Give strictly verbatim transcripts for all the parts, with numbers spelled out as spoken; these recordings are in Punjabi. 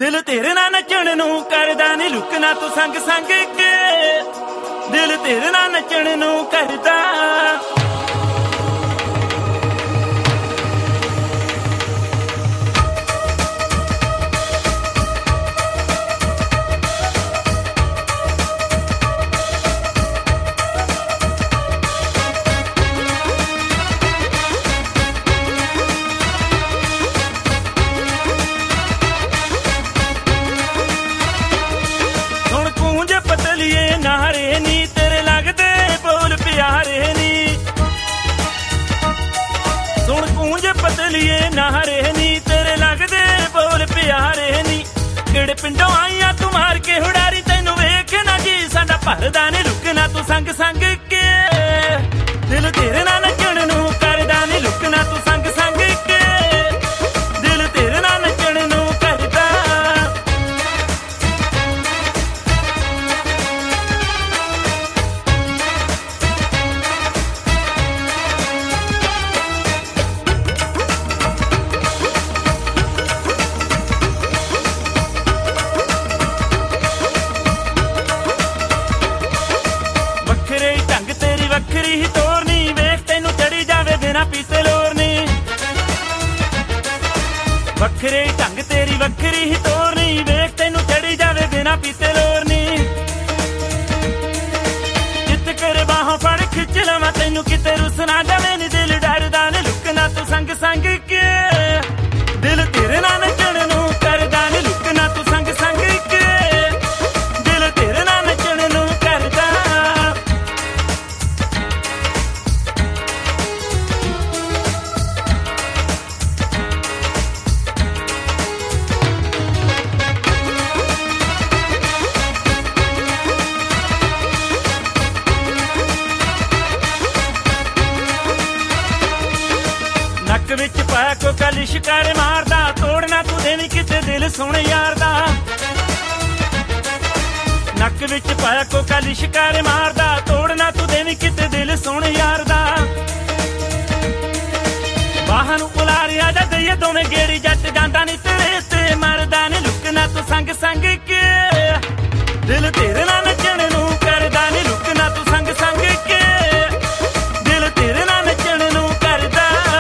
ਦਿਲ ਤੇਰੇ ਨਾਲ ਨੱਚਣ ਨੂੰ ਕਰਦਾ ਨੀ ਲੁਕਣਾ ਤੂੰ ਸੰਗ ਸੰਗ ਕੇ ਦਿਲ ਤੇਰੇ ਨਾਲ ਨੱਚਣ ਨੂੰ ਕਰਦਾ ਨਾਰੇ ਨੀ ਤੇਰੇ ਲੱਗਦੇ ਬੋਲ ਪਿਆਰੇ ਨੀ ਸੁਣ ਕੂੰਜ ਪਤਲੀਏ ਨਾਰੇ ਨੀ ਤੇਰੇ ਲੱਗਦੇ ਬੋਲ ਪਿਆਰੇ ਨੀ ਕਿਹੜੇ ਪਿੰਡੋਂ ਆਈਆਂ ਤੂੰ ਮਾਰ ਕੇ ਹੁੜਾਰੀ ਤੈਨੂੰ ਵੇਖ ਨਾ ਜੀ ਸਾਡਾ ਭਰਦਾ ਨੀ ਲੁਕਣਾ ਤੂੰ ਸੰਗ ਸੰਗ ਕੇ ਦਿਲ ਤੇਰੇ ਨਾਲ ਨੱਚਣ ਨੂੰ ਕਰਦਾ ਨੀ ਲੁਕਣਾ ਤੂੰ ਸੰਗ ਸੰਗ ਕੇ ਦਿਲ ਤੇਰੇ ਨਾਲ ਨੱਚਣ ਨੂੰ ਕਰਦਾ ਵੱਖਰੇ ਢੰਗ ਤੇਰੀ ਵੱਖਰੀ ਹੀ ਤੋਰਨੀ ਵੇਖ ਤੈਨੂੰ ਚੜੀ ਜਾਵੇ ਬਿਨਾ ਪੀਤੇ ਲੋਰਨੀ ਵੱਖਰੇ ਢੰਗ ਤੇਰੀ ਵੱਖਰੀ ਹੀ ਤੋਰਨੀ ਵੇਖ ਤੈਨੂੰ ਚੜੀ ਜਾਵੇ ਬਿਨਾ ਪੀਤੇ ਲੋਰਨੀ ਜਿੱਤ ਕਰ ਬਾਹਾਂ ਫੜ ਖਿੱਚ ਲਵਾਂ ਤੈਨੂੰ ਕਿਤੇ ਰੁੱਸ ਨਾ ਜਾਵੇ ਨੀ ਦਿਲ ਡਰਦਾ ਨੀ ਲੁਕਣਾ ਤੂੰ ਸੰਗ ਸੰਗ ਕੇ ਦਿਲ ਤੇਰੇ ਨਾਲ ਨੱਚਣ ਨੂੰ ਕਰਦਾ ਨੀ ਲੁਕਣਾ ਤੂੰ ਸੰਗ ਸੰਗ ਕੇ ਦਿਲ ਤੇਰੇ ਨਾਲ ਨੱਚਣ ਨੂੰ ਕਰਦਾ ਨੱਕ ਵਿੱਚ ਪਾਇਆ ਕੋਕਾ ਲਿਸ਼ਕਾਰੇ ਮਾਰਦਾ ਤੋੜਨਾ ਤੂੰ ਦੇਵੀਂ ਕਿਤੇ ਦਿਲ ਸੁਣ ਯਾਰ ਦਾ ਨੱਕ ਵਿੱਚ ਪਾਇਆ ਕੋਕਾ ਲਿਸ਼ਕਾਰੇ ਮਾਰਦਾ ਤੋੜਨਾ ਤੂੰ ਦੇਵੀਂ ਕਿਤੇ ਦਿਲ ਸੁਣ ਯਾਰ ਦਾ ਬਾਹਾਂ ਨੂੰ ਉਲਾਰਿਆ ਜਾ ਗਈਏ ਦੋਵੇਂ ਗੇੜੀ ਜੱਟ ਜਾਂਦਾ ਨੀ ਤੇਰੇ ਤੇ ਮਰਦਾ ਨੀ ਲੁਕਣਾ ਤੂੰ ਸੰਗ ਸੰਗ ਕੇ ਦਿਲ ਤੇਰੇ ਨਾਲ ਨੱਚਣ ਨੂੰ ਕਰਦਾ ਨੀ ਲੁਕਣਾ ਤੂੰ ਸੰਗ ਸੰਗ ਕੇ ਦਿਲ ਤੇਰੇ ਨਾਲ ਨੱਚਣ ਨੂੰ ਕਰਦਾ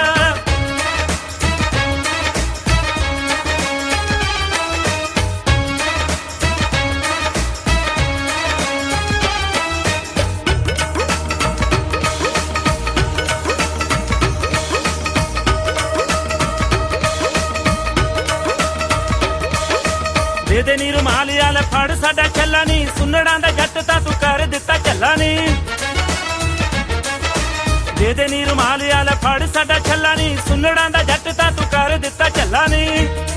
ਦੇ ਦੇ ਨੀ ਰੁਮਾਲ ਵਾਲਾ ਫੜ ਸਾਡਾ ਛੱਲਾ ਨੀ ਸੁੰਨੜਾਂ ਦਾ ਜੱਟ ਤਾਂ ਤੂੰ ਕਰ ਦਿੱਤਾ ਝੱਲਾ ਨੀ ਦੇ ਦੇ ਨੀ ਰੁਮਾਲ ਵਾਲਾ ਫੜ ਸਾਡਾ ਛੱਲਾ ਨੀ ਸੁੰਨੜਾਂ ਦਾ ਜੱਟ ਤਾਂ ਤੂੰ ਕਰ ਦਿੱਤਾ ਝੱਲਾ ਨੀ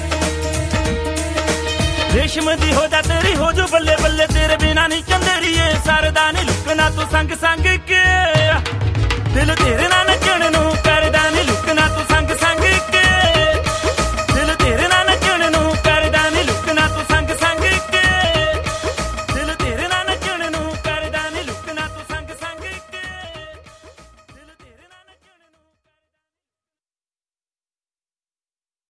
ਰੇਸ਼ਮ ਦੀ ਹੋ ਜਾ ਤੇਰੀ ਹੋ ਜੋ ਬੱਲੇ ਬੱਲੇ ਤੇਰੇ ਬਿਨਾ ਨੀ ਚੰਦਰੀਏ ਸਰਦਾ ਨੀ ਲੁਕਣਾ ਤੂੰ ਸੰਗ ਸੰਗ ਕੇ ਦਿਲ ਤੇਰੇ ਨਾਲ